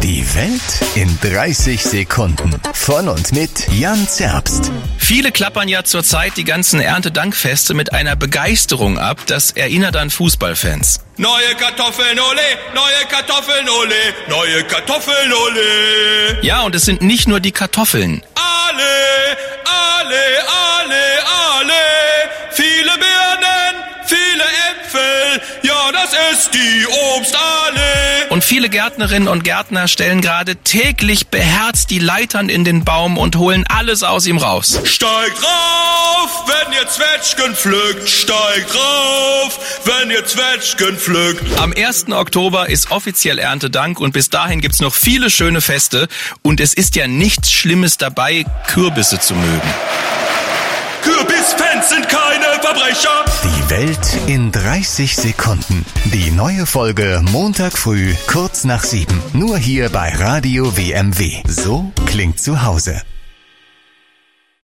Die Welt in 30 Sekunden. Von und mit Jan Zerbst. Viele klappern ja zurzeit die ganzen Erntedankfeste mit einer Begeisterung ab. Das erinnert an Fußballfans. Neue Kartoffeln, ole, neue Kartoffeln, ole, neue Kartoffeln, ole. Ja, und es sind nicht nur die Kartoffeln. Alle, viele Birnen, viele Äpfel, ja, das ist die Obstallee. Und viele Gärtnerinnen und Gärtner stellen gerade täglich beherzt die Leitern in den Baum und holen alles aus ihm raus. Steigt rauf, wenn ihr Zwetschgen pflückt, steigt rauf, wenn ihr Zwetschgen pflückt. Am 1. Oktober ist offiziell Erntedank und bis dahin gibt's noch viele schöne Feste. Und es ist ja nichts Schlimmes dabei, Kürbisse zu mögen. Kürbisfans sind keine Verbrecher. Die Welt in 30 Sekunden. Die neue Folge Montag früh, kurz nach 7. Nur hier bei Radio WMW. So klingt zu Hause.